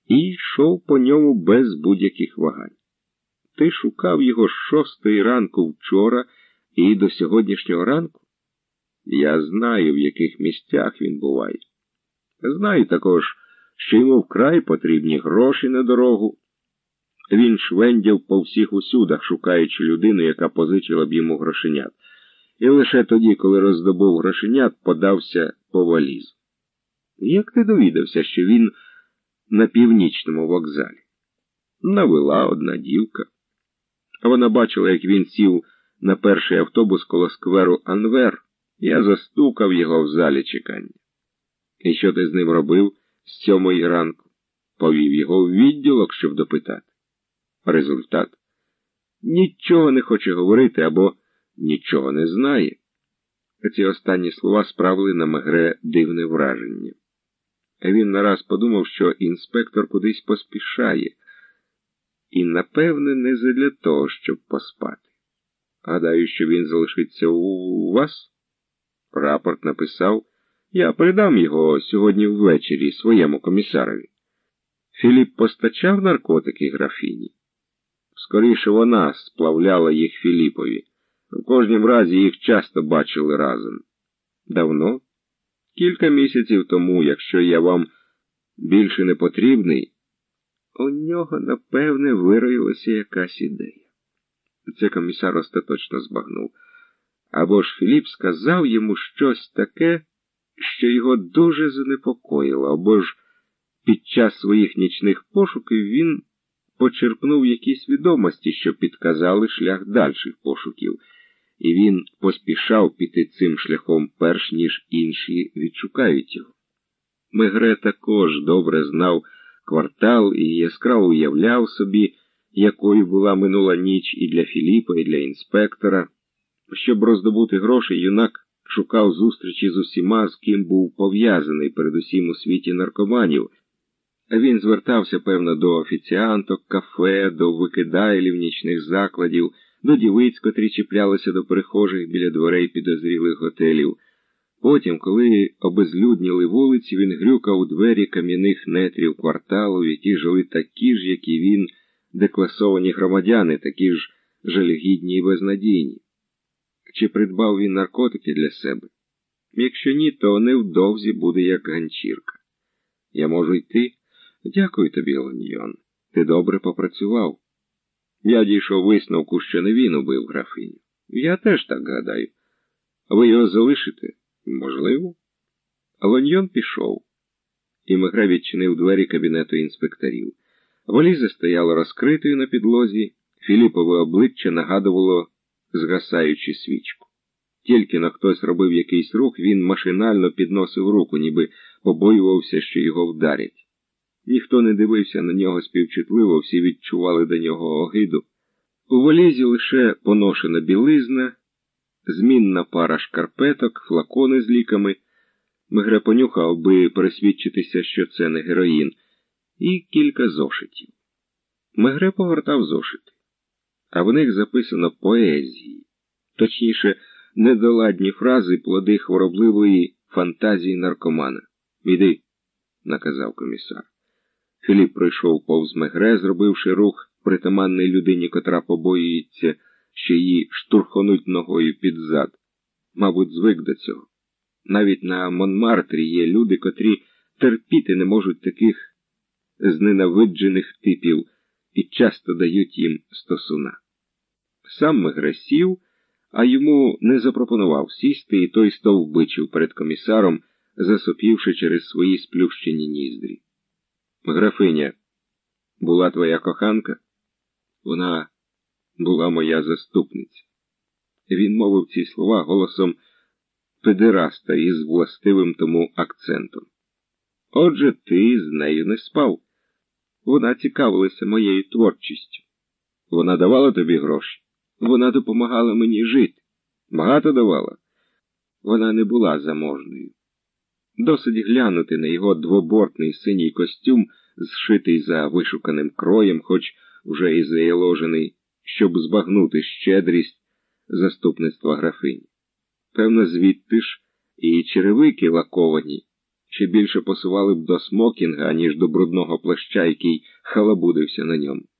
і йшов по ньому без будь-яких вагань. Ти шукав його з 6-ї ранку вчора і до сьогоднішнього ранку? Я знаю, в яких місцях він буває. Знаю також, що йому вкрай потрібні гроші на дорогу. Він швендяв по всіх усюдах, шукаючи людину, яка позичила б йому грошенят. І лише тоді, коли роздобув грошенят, подався по валізу. Як ти довідався, що він на Північному вокзалі? Навела одна дівка. Вона бачила, як він сів на перший автобус коло скверу Анвер. Я застукав його в залі чекання. І що ти з ним робив з 7-ї ранку? Повів його в відділок, щоб допитати. Результат? Нічого не хоче говорити або нічого не знає. Ці останні слова справили на Мегре дивне враження. Він нараз подумав, що інспектор кудись поспішає. І, напевне, не задля того, щоб поспати. Гадаю, що він залишиться у вас? Рапорт написав. Я передам його сьогодні ввечері своєму комісарові. Філіп постачав наркотики графіні? Скоріше вона сплавляла їх Філіпові. В кожнім разі їх часто бачили разом. Давно? Кілька місяців тому, якщо я вам більше не потрібний. У нього, напевне, вироїлася якась ідея. Це комісар остаточно збагнув. Або ж Філіп сказав йому щось таке, що його дуже занепокоїло, або ж під час своїх нічних пошуків він почерпнув якісь відомості, що підказали шлях дальших пошуків, і він поспішав піти цим шляхом перш ніж інші відшукають його. Мегре також добре знав квартал і яскраво уявляв собі, якою була минула ніч і для Філіпа, і для інспектора. Щоб роздобути гроші, юнак шукав зустрічі з усіма, з ким був пов'язаний, передусім у світі наркоманів. Він звертався, певно, до офіціанток, кафе, до викидайлів нічних закладів, до дівиць, котрі чіплялися до перехожих біля дверей підозрілих готелів. Потім, коли обезлюдніли вулиці, він грюкав у двері кам'яних нетрів кварталу, в які жили такі ж, як і він, декласовані громадяни, такі ж жалюгідні і безнадійні. Чи придбав він наркотики для себе? Якщо ні, то невдовзі буде як ганчірка. Я можу йти? Дякую тобі, Ланьйон. Ти добре попрацював. Я дійшов висновку, що не він убив графиню. Я теж так гадаю. Ви його залишите? Можливо. Ланьйон пішов. І Мегре відчинив двері кабінету інспекторів. Валіза стояла розкритою на підлозі, Філіпове обличчя нагадувало згасаючу свічку. Тільки на хтось робив якийсь рух, він машинально підносив руку, ніби побоювався, що його вдарять. Ніхто не дивився на нього співчутливо, всі відчували до нього огиду. У валізі лише поношена білизна, змінна пара шкарпеток, флакони з ліками. Мегре понюхав, би пересвідчитися, що це не героїн, і кілька зошитів. Мегре погортав зошити, а в них записано поезії, точніше, недоладні фрази, плоди хворобливої фантазії наркомана. «Іди», – наказав комісар. Філіп пройшов повз Мегре, зробивши рух, притаманний людині, котра побоюється, що її штурхонуть ногою під зад. Мабуть, звик до цього. Навіть на Монмартрі є люди, котрі терпіти не можуть таких зненавиджених типів і часто дають їм стосуна. Сам Мегре сів, а йому не запропонував сісти, і той стовбичив перед комісаром, засопівши через свої сплющені ніздрі. «Графиня, була твоя коханка?» «Вона була моя заступниця». Він мовив ці слова голосом педераста із властивим тому акцентом. «Отже, ти з нею не спав. Вона цікавилася моєю творчістю. Вона давала тобі гроші. Вона допомагала мені жити. Багато давала. Вона не була заможною. Досить глянути на його двобортний синій костюм, зшитий за вишуканим кроєм, хоч вже і заяложений, щоб збагнути щедрість заступництва графині. Певно, звідти ж і черевики лаковані, ще більше пасували б до смокінга, ніж до брудного плаща, який халабудився на ньому.